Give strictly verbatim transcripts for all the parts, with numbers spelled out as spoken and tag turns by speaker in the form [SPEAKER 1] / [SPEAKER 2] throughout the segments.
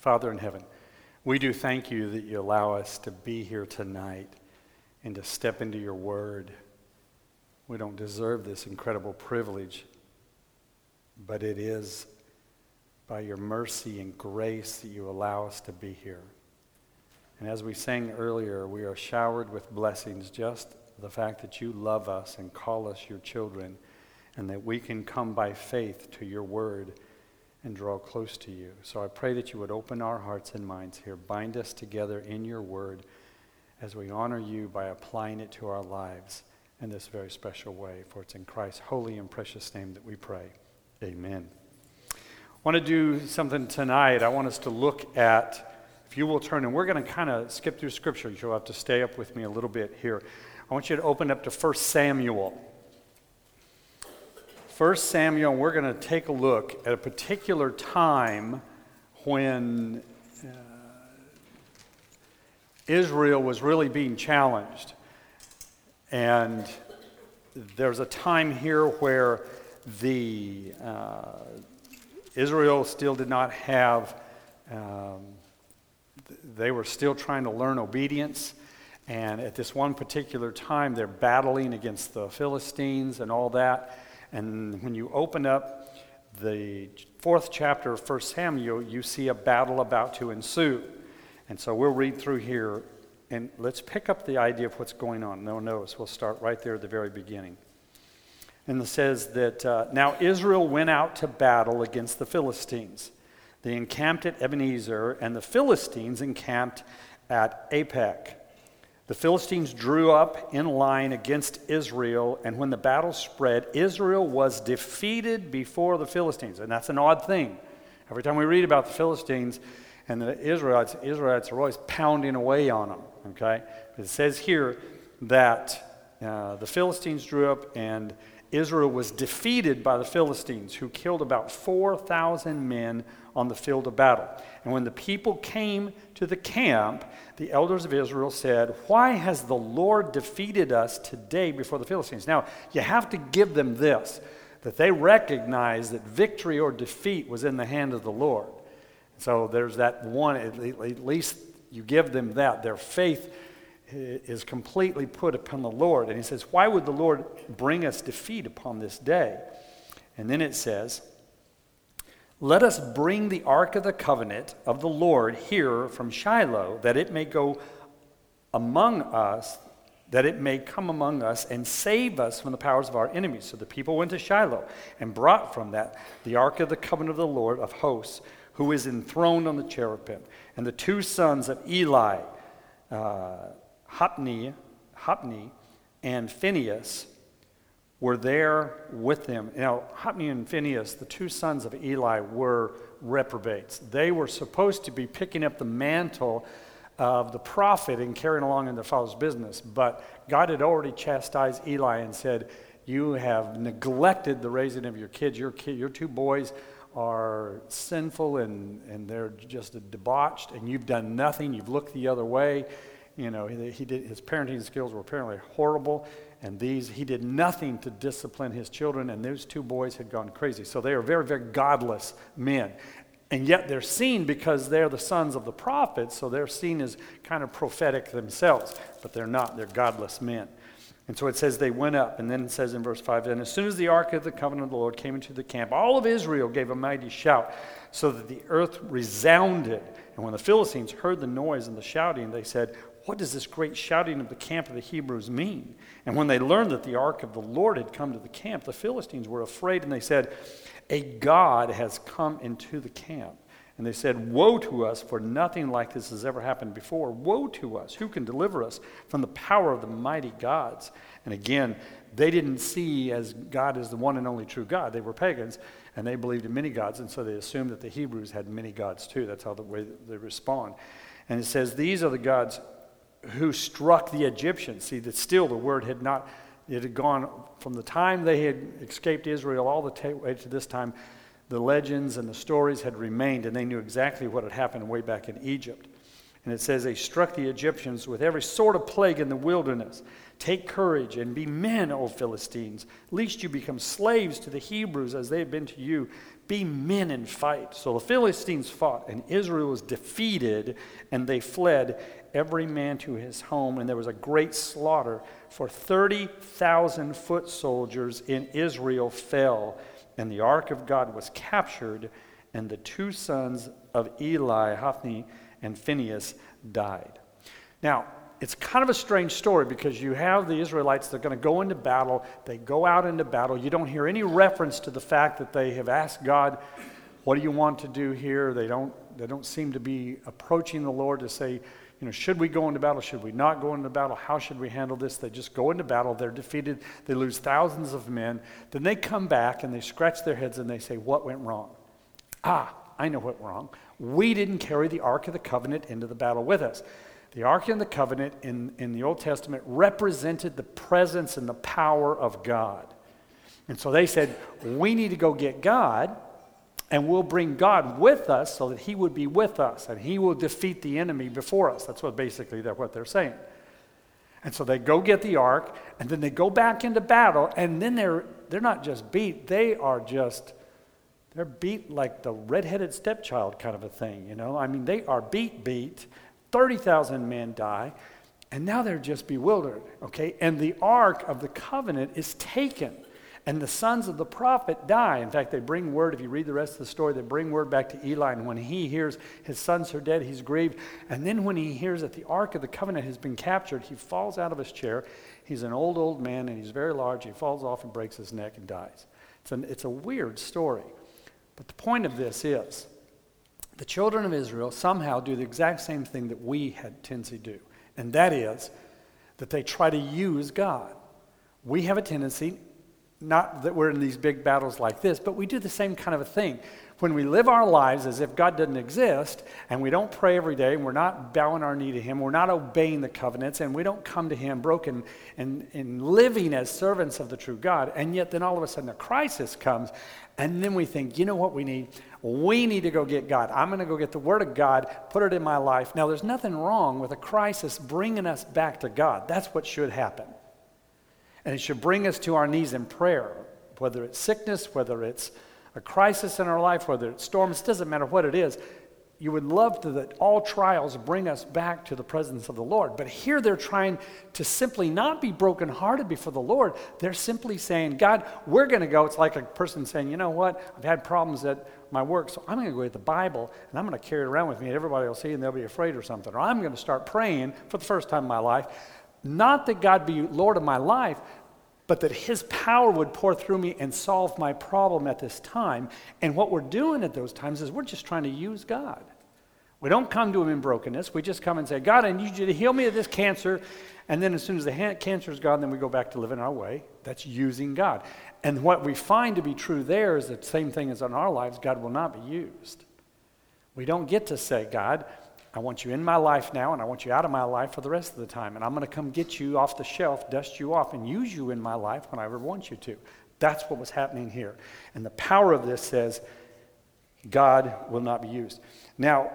[SPEAKER 1] Father in heaven, we do thank you that you allow us to be here tonight and to step into your word. We don't deserve this incredible privilege, but it is by your mercy and grace that you allow us to be here. And as we sang earlier, we are showered with blessings, just the fact that you love us and call us your children, and that we can come by faith to your word and draw close to you. So I pray that you would open our hearts and minds here, bind us together in your word as we honor you by applying it to our lives in this very special way. For it's in Christ's holy and precious name that we pray. Amen. I want to do something tonight. I want us to look at, if you will turn, and we're going to kind of skip through scripture. You'll have to stay up with me a little bit here. I want you to open up to First Samuel. First Samuel, we're going to take a look at a particular time when uh, Israel was really being challenged. And there's a time here where the uh, Israel still did not have, um, they were still trying to learn obedience. And at this one particular time, they're battling against the Philistines and all that. And when you open up the fourth chapter of First Samuel, you see a battle about to ensue. And so we'll read through here, and let's pick up the idea of what's going on. No, notice, we'll start right there at the very beginning. And it says that, uh, now Israel went out to battle against the Philistines. They encamped at Ebenezer, and the Philistines encamped at Aphek. The Philistines drew up in line against Israel, and when the battle spread, Israel was defeated before the Philistines. And that's an odd thing. Every time we read about the Philistines and the Israelites, Israelites are always pounding away on them, okay? It says here that uh, the Philistines drew up, and Israel was defeated by the Philistines, who killed about four thousand men on the field of battle. And when the people came to the camp, the elders of Israel said, "Why has the Lord defeated us today before the Philistines?" Now, you have to give them this, that they recognize that victory or defeat was in the hand of the Lord. So there's that one, at least you give them that. Their faith is completely put upon the Lord. And he says, why would the Lord bring us defeat upon this day? And then it says, "Let us bring the ark of the covenant of the Lord here from Shiloh, that it may go among us, that it may come among us and save us from the powers of our enemies." So the people went to Shiloh and brought from that the ark of the covenant of the Lord of hosts, who is enthroned on the cherubim. And the two sons of Eli, uh, Hophni, Hophni and Phinehas, were there with them. Now, Hophni and Phinehas, the two sons of Eli, were reprobates. They were supposed to be picking up the mantle of the prophet and carrying along in their father's business. But God had already chastised Eli and said, "You have neglected the raising of your kids. Your kid, your two boys are sinful and, and they're just debauched, and you've done nothing. You've looked the other way." You know, he, he did, his parenting skills were apparently horrible, and these he did nothing to discipline his children, and those two boys had gone crazy. So they are very, very godless men. And yet they're seen because they're the sons of the prophets, so they're seen as kind of prophetic themselves, but they're not. They're godless men. And so it says they went up, and then it says in verse five, "And as soon as the ark of the covenant of the Lord came into the camp, all of Israel gave a mighty shout, so that the earth resounded. And when the Philistines heard the noise and the shouting, they said, 'What does this great shouting of the camp of the Hebrews mean?' And when they learned that the ark of the Lord had come to the camp, the Philistines were afraid, and they said, 'A god has come into the camp.' And they said, 'Woe to us, for nothing like this has ever happened before. Woe to us! Who can deliver us from the power of the mighty gods?' And again, they didn't see as God as the one and only true God. They were pagans, and they believed in many gods, and so they assumed that the Hebrews had many gods too. That's how the way they respond. And it says, 'These are the gods who struck the Egyptians.'" See, that still the word had not, it had gone from the time they had escaped Israel all the way to this time. The legends and the stories had remained, and they knew exactly what had happened way back in Egypt. And it says, "They struck the Egyptians with every sort of plague in the wilderness. Take courage and be men, O Philistines, lest you become slaves to the Hebrews as they have been to you. be men and fight. So the Philistines fought, and Israel was defeated, and they fled, every man to his home. And there was a great slaughter, for thirty thousand foot soldiers in Israel fell. And the ark of God was captured, and the two sons of Eli, Hophni and Phinehas, died. Now, it's kind of a strange story because you have the Israelites, they're going to go into battle. They go out into battle. You don't hear any reference to the fact that they have asked God, what do you want to do here? They don't, they don't seem to be approaching the Lord to say, you know, should we go into battle? Should we not go into battle? How should we handle this? They just go into battle. They're defeated. They lose thousands of men. Then they come back and they scratch their heads and they say, what went wrong? Ah, I know what went wrong. We didn't carry the Ark of the Covenant into the battle with us. The Ark of the Covenant in, in the Old Testament represented the presence and the power of God. And so they said, we need to go get God, and we'll bring God with us so that he would be with us, and he will defeat the enemy before us. That's what basically they're, what they're saying. And so they go get the Ark, and then they go back into battle, and then they're they're not just beat, they are just, they're beat like the red-headed stepchild kind of a thing, you know? I mean, they are beat, beat. thirty thousand men die, and now they're just bewildered, okay? And the Ark of the Covenant is taken, and the sons of the prophet die. In fact, they bring word, if you read the rest of the story, they bring word back to Eli, and when he hears his sons are dead, he's grieved. And then when he hears that the Ark of the Covenant has been captured, he falls out of his chair. He's an old, old man, and he's very large. He falls off and breaks his neck and dies. It's, an, it's a weird story. But the point of this is, the children of Israel somehow do the exact same thing that we had tendency to do, and that is that they try to use God. We have a tendency, not that we're in these big battles like this, but we do the same kind of a thing. When we live our lives as if God doesn't exist, and we don't pray every day, and we're not bowing our knee to him, we're not obeying the covenants, and we don't come to him broken and, and living as servants of the true God, and yet then all of a sudden a crisis comes, and then we think, you know what we need? We need to go get God. I'm going to go get the Word of God, put it in my life. Now, there's nothing wrong with a crisis bringing us back to God. That's what should happen. And it should bring us to our knees in prayer, whether it's sickness, whether it's a crisis in our life, whether it's storms, it doesn't matter what it is. You would love to that all trials bring us back to the presence of the Lord. But here they're trying to simply not be brokenhearted before the Lord. They're simply saying, God, we're going to go. It's like a person saying, you know what? I've had problems at my work, so I'm going to go get the Bible, and I'm going to carry it around with me, and everybody will see it, and they'll be afraid or something. Or I'm going to start praying for the first time in my life. Not that God be Lord of my life, but that his power would pour through me and solve my problem at this time. And what we're doing at those times is we're just trying to use God. We don't come to him in brokenness. We just come and say, God, I need you to heal me of this cancer. And then as soon as the ha- cancer is gone, then we go back to living our way. That's using God. And what we find to be true there is the same thing as in our lives. God will not be used. We don't get to say, God, I want you in my life now, and I want you out of my life for the rest of the time. And I'm going to come get you off the shelf, dust you off, and use you in my life when I ever want you to. That's what was happening here. And the power of this says God will not be used. Now,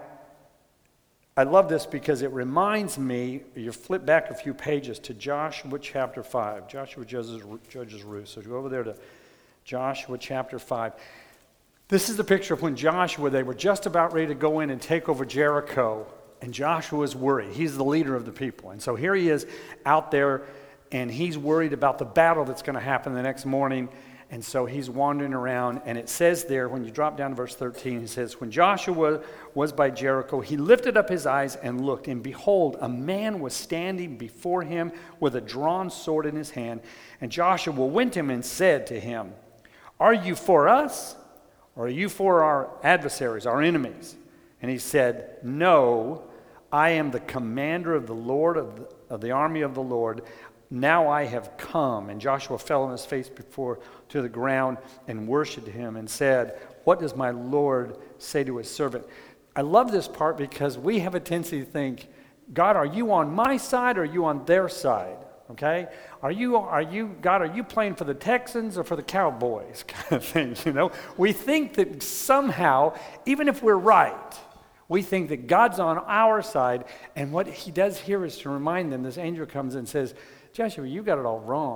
[SPEAKER 1] I love this because it reminds me, you flip back a few pages to Joshua chapter five. Joshua judges, judges Ruth. So go over there to Joshua chapter five. This is the picture of when Joshua, they were just about ready to go in and take over Jericho, and Joshua was worried. He's the leader of the people. And so here he is out there, and he's worried about the battle that's going to happen the next morning. And so he's wandering around, and it says there, when you drop down to verse thirteen, it says, when Joshua was by Jericho, he lifted up his eyes and looked, and behold, a man was standing before him with a drawn sword in his hand. And Joshua went to him and said to him, are you for us? Or are you for our adversaries, our enemies? And he said, no, I am the commander of the Lord, of the, of the army of the Lord. Now I have come. And Joshua fell on his face before to the ground and worshipped him and said, what does my Lord say to his servant? I love this part because we have a tendency to think, God, are you on my side or are you on their side? Okay? Are you, are you, God, are you playing for the Texans or for the Cowboys? Kind of thing, you know? We think that somehow, even if we're right, we think that God's on our side, and what he does here is to remind them, this angel comes and says, Joshua, you got it all wrong.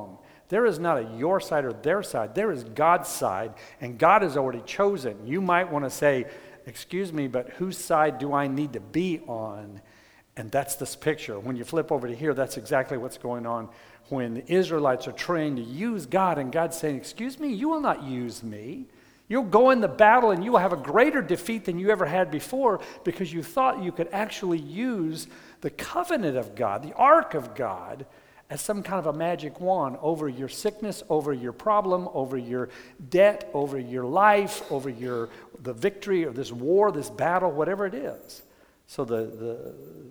[SPEAKER 1] There is not a your side or their side. There is God's side, and God has already chosen. You might want to say, excuse me, but whose side do I need to be on? And that's this picture. When you flip over to here, that's exactly what's going on when the Israelites are trained to use God, and God's saying, excuse me, you will not use me. You'll go in the battle and you will have a greater defeat than you ever had before because you thought you could actually use the covenant of God, the ark of God, as some kind of a magic wand over your sickness, over your problem, over your debt, over your life, over your the victory of this war, this battle, whatever it is. So the the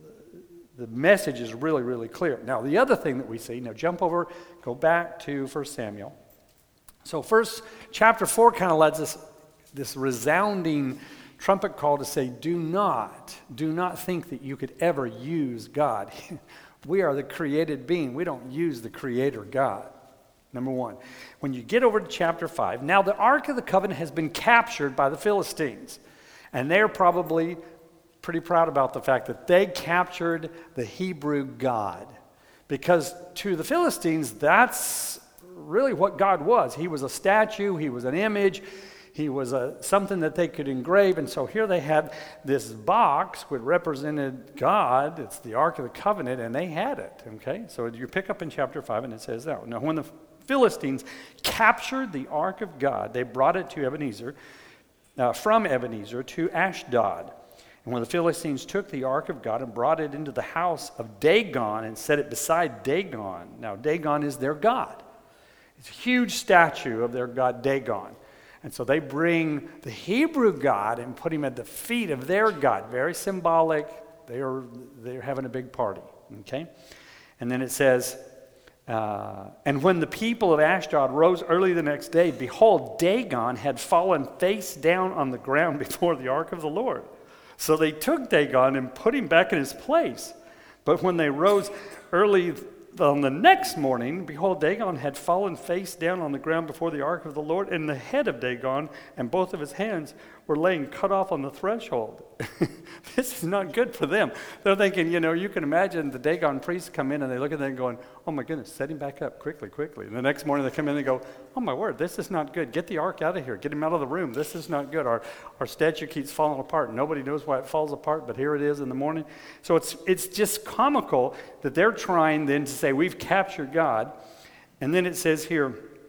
[SPEAKER 1] the message is really, really clear. Now, the other thing that we see, now jump over, go back to First Samuel. So first, chapter four kind of lets us this resounding trumpet call to say, do not, do not think that you could ever use God. We are the created being. We don't use the creator God. Number one. When you get over to chapter five, now the Ark of the Covenant has been captured by the Philistines. And they're probably pretty proud about the fact that they captured the Hebrew God. Because to the Philistines, that's really what God was. He was a statue. He was an image. He was a, something that they could engrave. And so here they had this box which represented God. It's the Ark of the Covenant, and they had it. Okay, so you pick up in chapter five, and it says that. Now, when the Philistines captured the Ark of God, they brought it to Ebenezer, uh, from Ebenezer to Ashdod. And when the Philistines took the Ark of God and brought it into the house of Dagon and set it beside Dagon. Now, Dagon is their god. It's a huge statue of their god Dagon. And so they bring the Hebrew God and put him at the feet of their God. Very symbolic. They are, they're having a big party. Okay? And then it says, uh, and when the people of Ashdod rose early the next day, behold, Dagon had fallen face down on the ground before the ark of the Lord. So they took Dagon and put him back in his place. But when they rose early on the next morning, behold, Dagon had fallen face down on the ground before the ark of the Lord, and the head of Dagon and both of his hands were laying cut off on the threshold. This is not good for them. They're thinking, you know, you can imagine the Dagon priests come in and they look at them going, oh my goodness, set him back up quickly, quickly. And the next morning they come in and they go, oh my word, this is not good. Get the ark out of here. Get him out of the room. This is not good. Our our statue keeps falling apart. Nobody knows why it falls apart, but here it is in the morning. So it's it's just comical that they're trying then to say, we've captured God. And then it says here,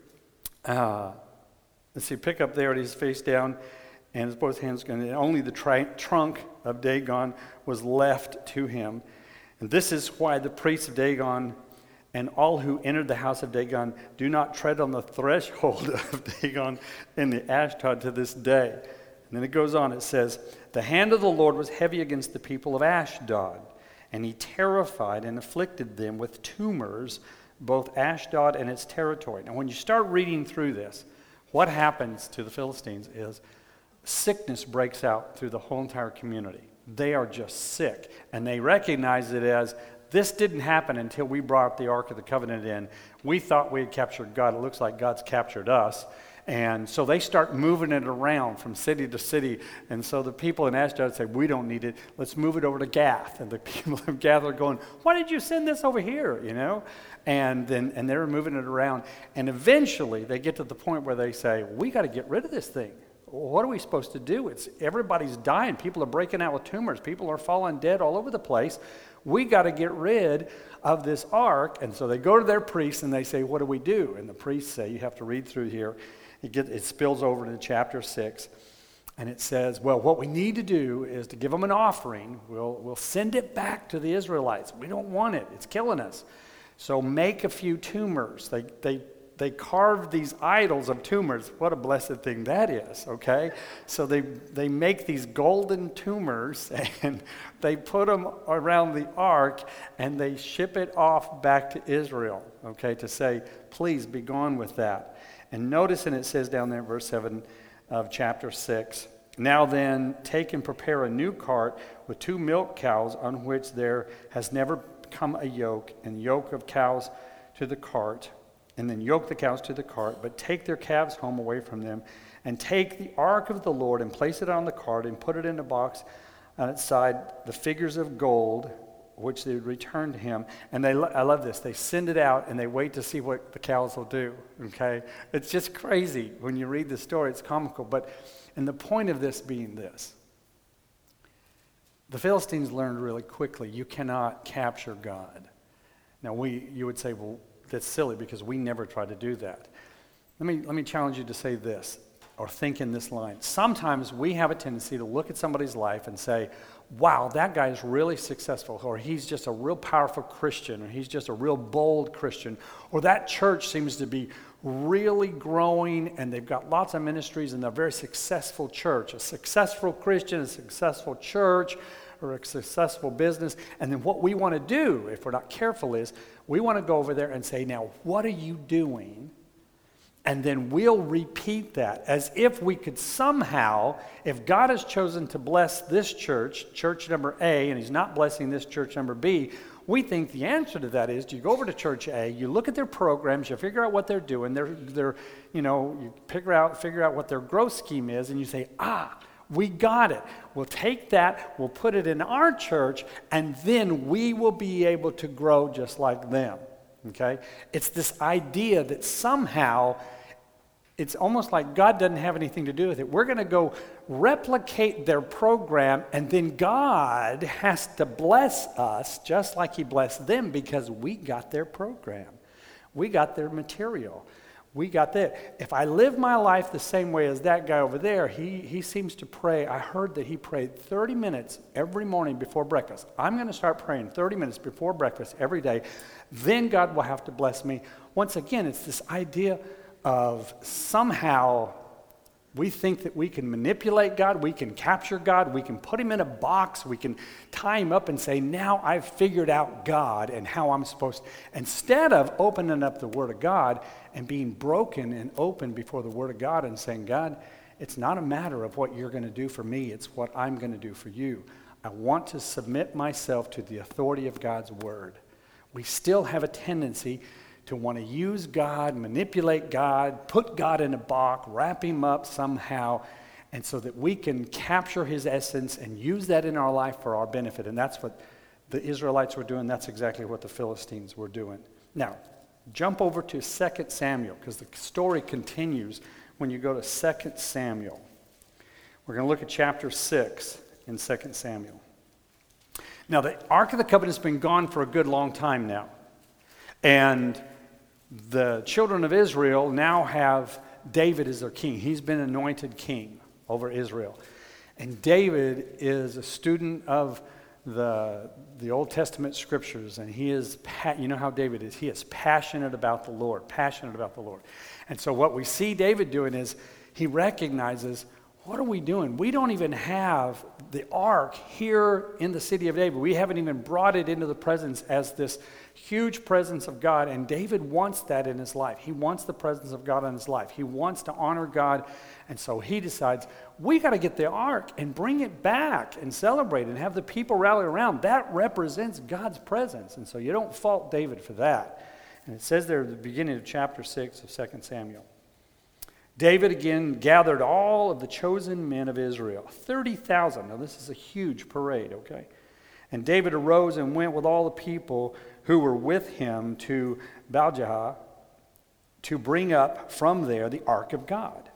[SPEAKER 1] uh, let's see, pick up there, it is face down, and his both hands, and only the tri- trunk of Dagon was left to him. And this is why the priests of Dagon and all who entered the house of Dagon do not tread on the threshold of Dagon in the Ashdod to this day. And then it goes on, it says, the hand of the Lord was heavy against the people of Ashdod, and he terrified and afflicted them with tumors, both Ashdod and its territory. Now, when you start reading through this, what happens to the Philistines is sickness breaks out through the whole entire community. They are just sick, and they recognize it as, this didn't happen until we brought the Ark of the Covenant in. We thought we had captured God. It looks like God's captured us. And so they start moving it around from city to city. And so the people in Ashdod say, we don't need it. Let's move it over to Gath. And the people of Gath are going, why did you send this over here? You know? And then and they're moving it around. And eventually they get to the point where they say, we got to get rid of this thing. What are we supposed to do? It's everybody's dying. People are breaking out with tumors. People are falling dead all over the place. We got to get rid of this ark. And so they go to their priests and they say, what do we do? And the priests say, you have to read through here. It, get, it spills over to chapter six. And it says, well, what we need to do is to give them an offering. We'll, we'll send it back to the Israelites. We don't want it. It's killing us. So make a few tumors. They, they They carved these idols of tumors. What a blessed thing that is, okay? So they they make these golden tumors, and they put them around the ark, and they ship it off back to Israel, okay, to say, please be gone with that. And notice, and it says down there in verse seven of chapter six, now then, take and prepare a new cart with two milk cows on which there has never come a yoke, and yoke of cows to the cart, and then yoke the cows to the cart, but take their calves home away from them, and take the ark of the Lord, and place it on the cart, and put it in a box on its side, the figures of gold, which they would return to him. And they, I love this, they send it out and they wait to see what the cows will do, okay? It's just crazy when you read the story, it's comical. But, and the point of this being this, the Philistines learned really quickly, you cannot capture God. Now we, you would say, well, that's silly because we never try to do that. Let me, let me challenge you to say this, or think in this line. Sometimes we have a tendency to look at somebody's life and say, wow, that guy is really successful, or he's just a real powerful Christian, or he's just a real bold Christian, or that church seems to be really growing and they've got lots of ministries and they're a very successful church, a successful Christian, a successful church, or a successful business. And then what we want to do, if we're not careful, is we want to go over there and say, now, what are you doing? And then we'll repeat that as if we could somehow, if God has chosen to bless this church, church number A, and he's not blessing this church number B, we think the answer to that is you go over to church A, you look at their programs, you figure out what they're doing, they're, they're, you know, you figure out, figure out what their growth scheme is, and you say, ah, we got it. We'll take that, we'll put it in our church, and then we will be able to grow just like them, okay? It's this idea that somehow it's almost like God doesn't have anything to do with it. We're going to go replicate their program, and then God has to bless us just like he blessed them because we got their program. We got their material. We got that. If I live my life the same way as that guy over there, he, he seems to pray. I heard that he prayed thirty minutes every morning before breakfast. I'm going to start praying thirty minutes before breakfast every day. Then God will have to bless me. Once again, it's this idea of somehow we think that we can manipulate God, we can capture God, we can put him in a box, we can tie him up and say, now I've figured out God and how I'm supposed to. Instead of opening up the Word of God and being broken and open before the Word of God and saying, God, it's not a matter of what you're going to do for me, it's what I'm going to do for you. I want to submit myself to the authority of God's Word. We still have a tendency to want to use God, manipulate God, put God in a box, wrap him up somehow, and so that we can capture his essence and use that in our life for our benefit. And that's what the Israelites were doing. That's exactly what the Philistines were doing. Now, jump over to Second Samuel, because the story continues when you go to Second Samuel. We're going to look at chapter six in Second Samuel. Now, the Ark of the Covenant has been gone for a good long time now. And the children of Israel now have David as their king. He's been anointed king over Israel. And David is a student of the, the Old Testament scriptures, and he is, you know how David is, he is passionate about the Lord, passionate about the Lord. And so what we see David doing is he recognizes, what are we doing? We don't even have the ark here in the city of David. We haven't even brought it into the presence as this huge presence of God, and David wants that in his life. He wants the presence of God in his life. He wants to honor God, and so he decides, we got to get the ark and bring it back and celebrate and have the people rally around. That represents God's presence, and so you don't fault David for that. And it says there at the beginning of chapter six of Second Samuel, David again gathered all of the chosen men of Israel, thirty thousand. Now this is a huge parade, okay? And David arose and went with all the people who were with him to Baalgah to bring up from there the ark of God,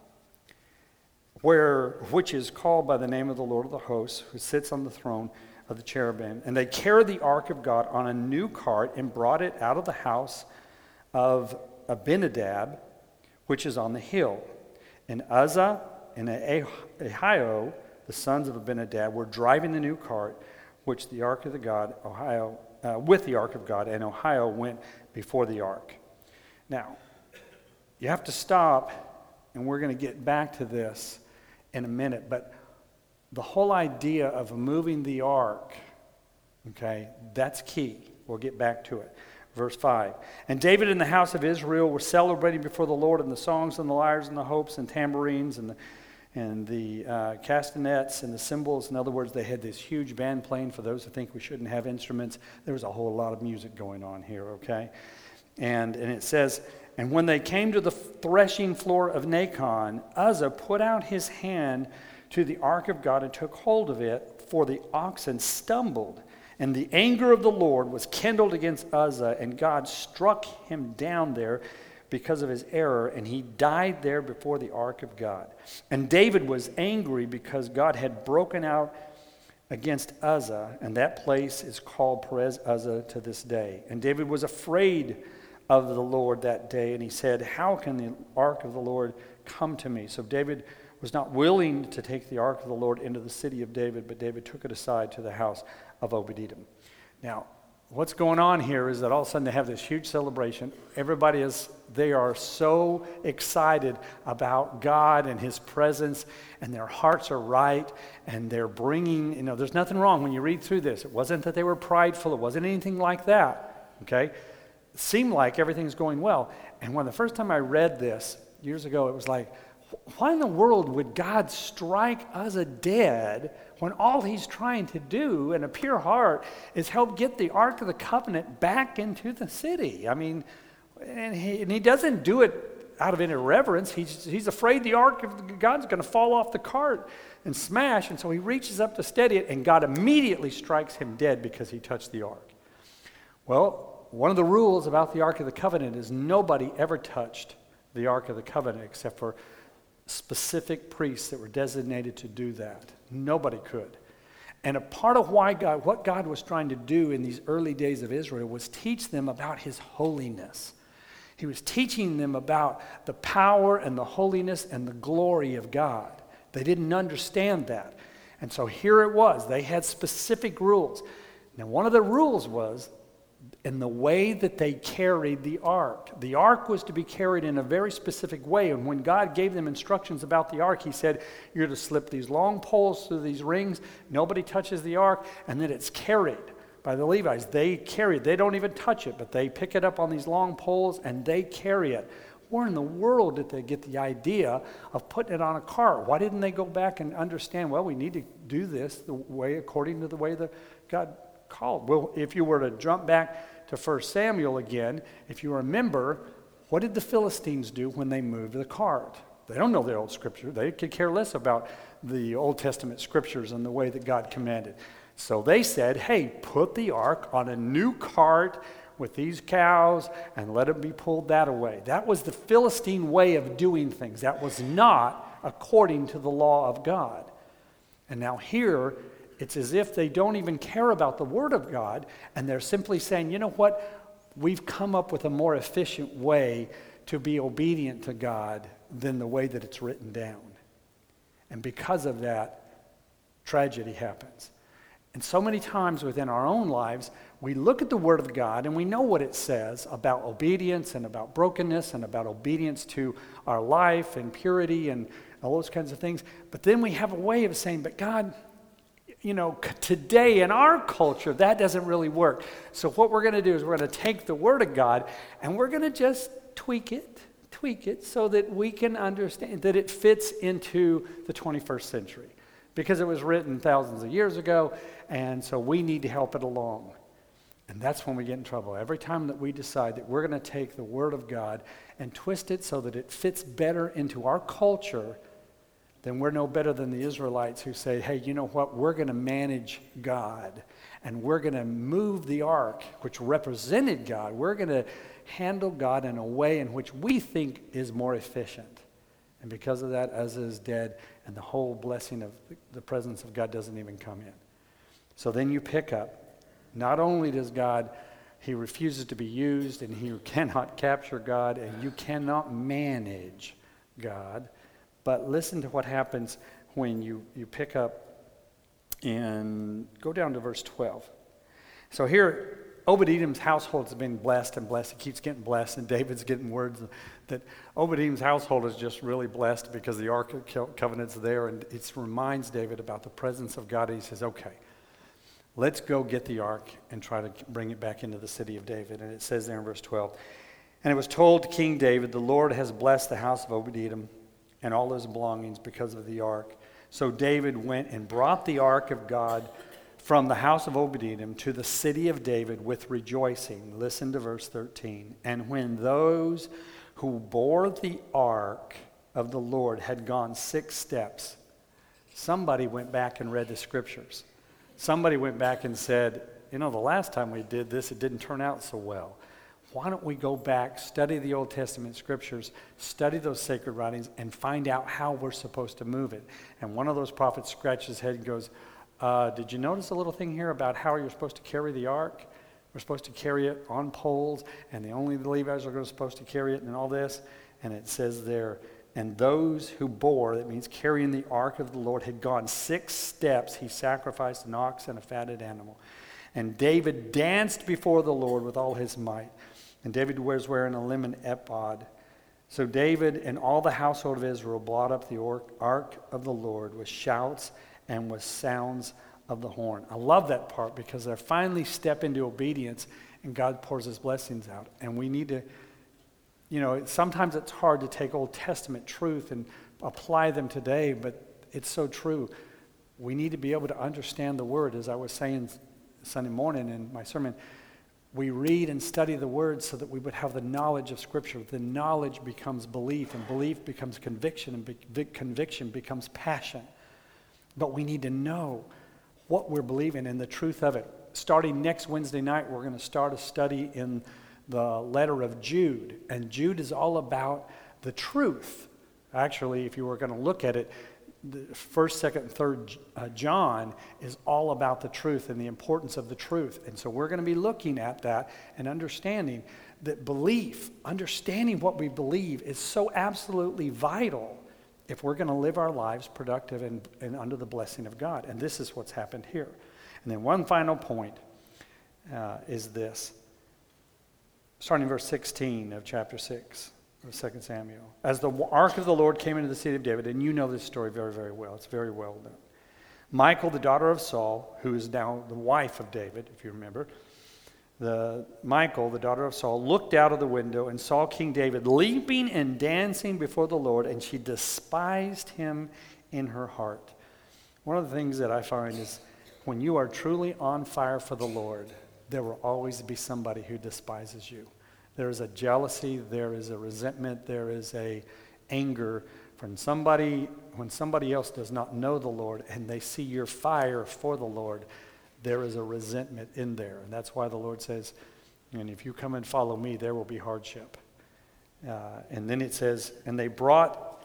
[SPEAKER 1] where which is called by the name of the Lord of the hosts, who sits on the throne of the cherubim. And they carried the ark of God on a new cart and brought it out of the house of Abinadab, which is on the hill. And Uzzah and Ahio, the sons of Abinadab, were driving the new cart, which the ark of the God, Ohio, uh, with the ark of God, and Ohio went before the ark. Now, you have to stop, and we're going to get back to this in a minute, but the whole idea of moving the ark, okay, that's key. We'll get back to it. Verse five, and David and the house of Israel were celebrating before the Lord in the songs and the lyres and the hopes and tambourines and the, and the uh, castanets and the cymbals. In other words, they had this huge band playing. For those who think we shouldn't have instruments, there was a whole lot of music going on here, okay? And, and it says, and when they came to the threshing floor of Nacon, Uzzah put out his hand to the ark of God and took hold of it, for the oxen stumbled. And the anger of the Lord was kindled against Uzzah, and God struck him down there because of his error, and he died there before the ark of God. And David was angry because God had broken out against Uzzah, and that place is called Perez Uzzah to this day. And David was afraid of the Lord that day, and he said, how can the ark of the Lord come to me? So David was not willing to take the ark of the Lord into the city of David, but David took it aside to the house of Obed-Edom. Now, what's going on here is that all of a sudden they have this huge celebration. Everybody is, they are so excited about God and his presence, and their hearts are right, and they're bringing, you know, there's nothing wrong when you read through this. It wasn't that they were prideful. It wasn't anything like that, okay? It seemed like everything's going well. And when the first time I read this years ago, it was like, why in the world would God strike Uzzah dead when all he's trying to do in a pure heart is help get the Ark of the Covenant back into the city? I mean, and he, and he doesn't do it out of any irreverence. He's, he's afraid the Ark of God's going to fall off the cart and smash, and so he reaches up to steady it, and God immediately strikes him dead because he touched the Ark. Well, one of the rules about the Ark of the Covenant is nobody ever touched the Ark of the Covenant except for specific priests that were designated to do that. Nobody could. And a part of why God, what God was trying to do in these early days of Israel was teach them about his holiness. He was teaching them about the power and the holiness and the glory of God. They didn't understand that. And so here it was. They had specific rules. Now, one of the rules was in the way that they carried the ark. The ark was to be carried in a very specific way, and when God gave them instructions about the ark, he said, you're to slip these long poles through these rings, nobody touches the ark, and then it's carried by the Levites. They carry it. They don't even touch it, but they pick it up on these long poles, and they carry it. Where in the world did they get the idea of putting it on a cart? Why didn't they go back and understand, well, we need to do this the way, according to the way that God called? Well, if you were to jump back to First Samuel again, if you remember, what did the Philistines do when they moved the cart? They don't know the old scripture. They could care less about the Old Testament scriptures and the way that God commanded. So they said, hey, put the ark on a new cart with these cows and let it be pulled that way. That was the Philistine way of doing things. That was not according to the law of God. And now here, it's as if they don't even care about the Word of God, and they're simply saying, you know what, we've come up with a more efficient way to be obedient to God than the way that it's written down. And because of that, tragedy happens. And so many times within our own lives, we look at the Word of God and we know what it says about obedience and about brokenness and about obedience to our life and purity and all those kinds of things. But then we have a way of saying, but God, you know, today in our culture, that doesn't really work. So what we're going to do is we're going to take the Word of God and we're going to just tweak it, tweak it so that we can understand that it fits into the twenty-first century. Because it was written thousands of years ago, and so we need to help it along. And that's when we get in trouble. Every time that we decide that we're going to take the Word of God and twist it so that it fits better into our culture, then we're no better than the Israelites who say, hey, you know what, we're going to manage God, and we're going to move the ark, which represented God. We're going to handle God in a way in which we think is more efficient. And because of that, Uzzah is dead, and the whole blessing of the presence of God doesn't even come in. So then you pick up, not only does God, he refuses to be used, and he cannot capture God, and you cannot manage God, but listen to what happens when you, you pick up and go down to verse twelve. So here, Obed-Edom's household has been blessed and blessed. He keeps getting blessed, and David's getting words that Obed-Edom's household is just really blessed because the Ark of Covenant's there, and it reminds David about the presence of God. And he says, okay, let's go get the Ark and try to bring it back into the city of David. And it says there in verse twelve, and it was told to King David, the Lord has blessed the house of Obed-Edom and all his belongings because of the Ark. So David went and brought the Ark of God from the house of Obed-Edom to the city of David with rejoicing. Listen to verse thirteen. And when those who bore the ark of the Lord had gone six steps, somebody went back and read the scriptures. Somebody went back and said, you know, the last time we did this, it didn't turn out so well. Why don't we go back, study the Old Testament scriptures, study those sacred writings, and find out how we're supposed to move it? And one of those prophets scratches his head and goes, uh, did you notice a little thing here about how you're supposed to carry the ark? We're supposed to carry it on poles, and the only the Levites are supposed to carry it and all this. And it says there, and those who bore, that means carrying the ark of the Lord, had gone six steps. He sacrificed an ox and a fatted animal. And David danced before the Lord with all his might. And David was wearing a linen ephod. So David and all the household of Israel brought up the ark of the Lord with shouts and with sounds of the horn. I love that part because they finally step into obedience and God pours his blessings out. And we need to, you know, sometimes it's hard to take Old Testament truth and apply them today, but it's so true. We need to be able to understand the word. As I was saying Sunday morning in my sermon, we read and study the word so that we would have the knowledge of Scripture. The knowledge becomes belief, and belief becomes conviction, and be- conviction becomes passion. But we need to know what we're believing and the truth of it. Starting next Wednesday night, we're going to start a study in the letter of Jude. And Jude is all about the truth. Actually, if you were going to look at it, the first, second, and third uh, John is all about the truth and the importance of the truth. And so we're going to be looking at that and understanding that belief, understanding what we believe is so absolutely vital if we're going to live our lives productive and, and under the blessing of God. And this is what's happened here. And then one final point uh, is this. Starting in verse sixteen of chapter six. Second Samuel. As the ark of the Lord came into the city of David, and you know this story very, very well. It's very well known. Michal, the daughter of Saul, who is now the wife of David, if you remember, the Michal, the daughter of Saul, looked out of the window and saw King David leaping and dancing before the Lord, and she despised him in her heart. One of the things that I find is when you are truly on fire for the Lord, there will always be somebody who despises you. There is a jealousy, there is a resentment, there is a anger from somebody, when somebody else does not know the Lord and they see your fire for the Lord, there is a resentment in there. And that's why the Lord says, and if you come and follow me, there will be hardship. Uh, and then it says, and they brought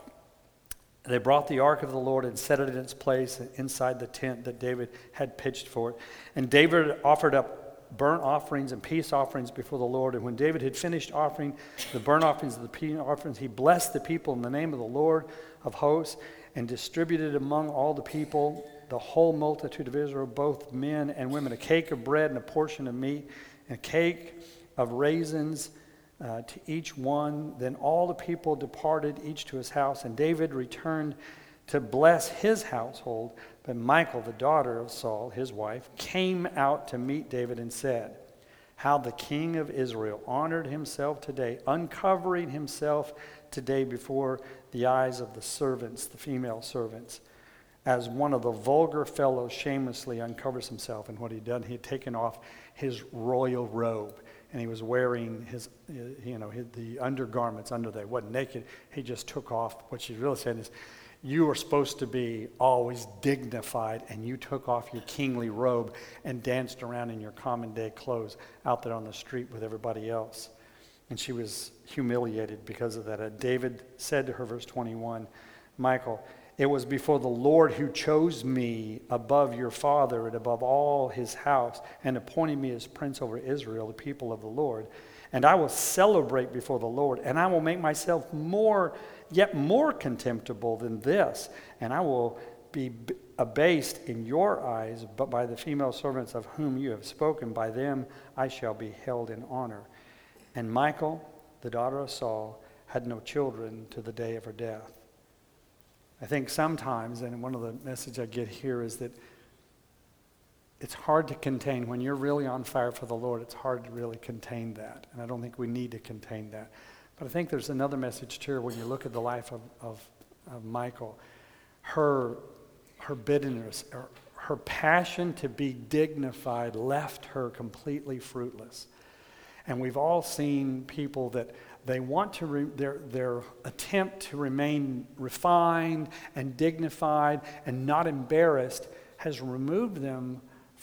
[SPEAKER 1] they brought the ark of the Lord and set it in its place inside the tent that David had pitched for it. And David offered up burnt offerings and peace offerings before the Lord. And when David had finished offering the burnt offerings and the peace offerings, he blessed the people in the name of the Lord of hosts and distributed among all the people, the whole multitude of Israel, both men and women, a cake of bread and a portion of meat, and a cake of raisins uh, to each one. Then all the people departed, each to his house, and David returned to bless his household. But Michal, the daughter of Saul, his wife, came out to meet David and said, how the king of Israel honored himself today, uncovering himself today before the eyes of the servants, the female servants, as one of the vulgar fellows shamelessly uncovers himself. And what he'd done, he had taken off his royal robe, and he was wearing his, you know, his, the undergarments under there. He wasn't naked. He just took off. What she's really saying is, you were supposed to be always dignified, and you took off your kingly robe and danced around in your common day clothes out there on the street with everybody else. And she was humiliated because of that. And David said to her, verse twenty-one, Michal, it was before the Lord who chose me above your father and above all his house and appointed me as prince over Israel, the people of the Lord. And I will celebrate before the Lord, and I will make myself more, yet more contemptible than this, and I will be abased in your eyes, but by the female servants of whom you have spoken, by them I shall be held in honor. And Michal, the daughter of Saul, had no children to the day of her death. I think sometimes, and one of the messages I get here is that it's hard to contain. When you're really on fire for the Lord, it's hard to really contain that. And I don't think we need to contain that. But I think there's another message too when you look at the life of, of, of Michal. Her, her bitterness, her, her passion to be dignified left her completely fruitless. And we've all seen people that they want to, re, their, their attempt to remain refined and dignified and not embarrassed has removed them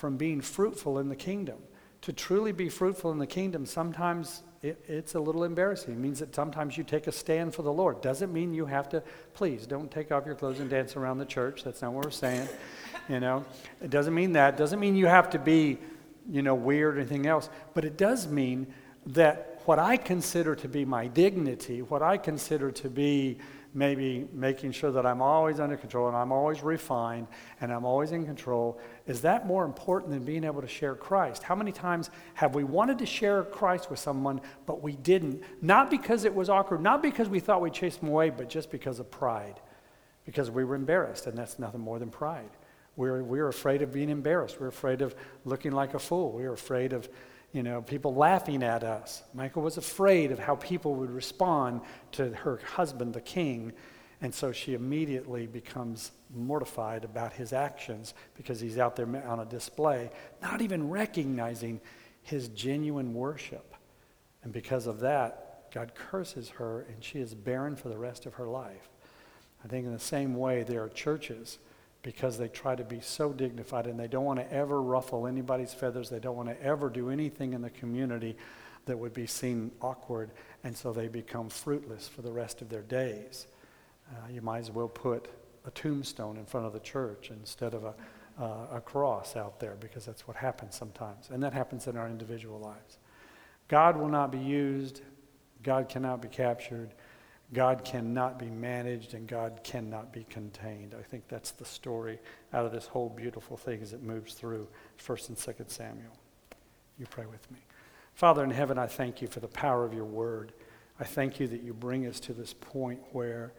[SPEAKER 1] from being fruitful in the kingdom. To truly be fruitful in the kingdom, sometimes it, it's a little embarrassing. It means that sometimes you take a stand for the Lord. Doesn't mean you have to, please, don't take off your clothes and dance around the church. That's not what we're saying. You know, it doesn't mean that. It doesn't mean you have to be, you know, weird or anything else. But it does mean that what I consider to be my dignity, what I consider to be maybe making sure that I'm always under control and I'm always refined and I'm always in control, is that more important than being able to share Christ? How many times have we wanted to share Christ with someone, but we didn't? Not because it was awkward, not because we thought we'd chase them away, but just because of pride. Because we were embarrassed, and that's nothing more than pride. We're, we're afraid of being embarrassed. We're afraid of looking like a fool. We're afraid of You know, people laughing at us. Michal was afraid of how people would respond to her husband, the king, and so she immediately becomes mortified about his actions because he's out there on a display, not even recognizing his genuine worship. And because of that, God curses her, and she is barren for the rest of her life. I think in the same way, there are churches, because they try to be so dignified and they don't want to ever ruffle anybody's feathers. They don't want to ever do anything in the community that would be seen awkward, and so they become fruitless for the rest of their days. Uh, you might as well put a tombstone in front of the church instead of a, uh, a cross out there, because that's what happens sometimes, and that happens in our individual lives. God will not be used. God cannot be captured. God cannot be managed, and God cannot be contained. I think that's the story out of this whole beautiful thing as it moves through First and Second Samuel. You pray with me. Father in heaven, I thank you for the power of your word. I thank you that you bring us to this point where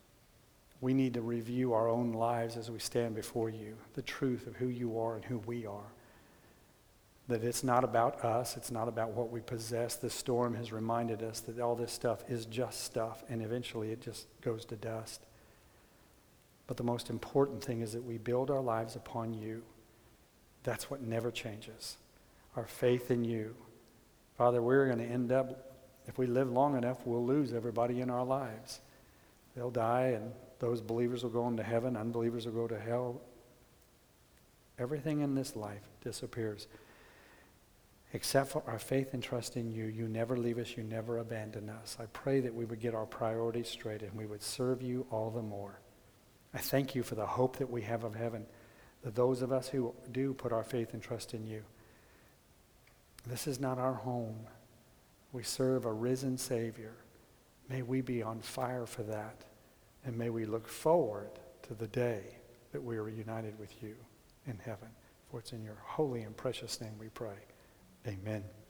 [SPEAKER 1] we need to review our own lives as we stand before you, the truth of who you are and who we are. That it's not about us, it's not about what we possess. This storm has reminded us that all this stuff is just stuff, and eventually it just goes to dust. But the most important thing is that we build our lives upon you. That's what never changes. Our faith in you. Father, we're going to end up, if we live long enough, we'll lose everybody in our lives. They'll die, and those believers will go into heaven, unbelievers will go to hell. Everything in this life disappears. Except for our faith and trust in you. You never leave us, you never abandon us. I pray that we would get our priorities straight and we would serve you all the more. I thank you for the hope that we have of heaven, that those of us who do put our faith and trust in you, this is not our home. We serve a risen Savior. May we be on fire for that, and may we look forward to the day that we are united with you in heaven. For it's in your holy and precious name we pray. Amen.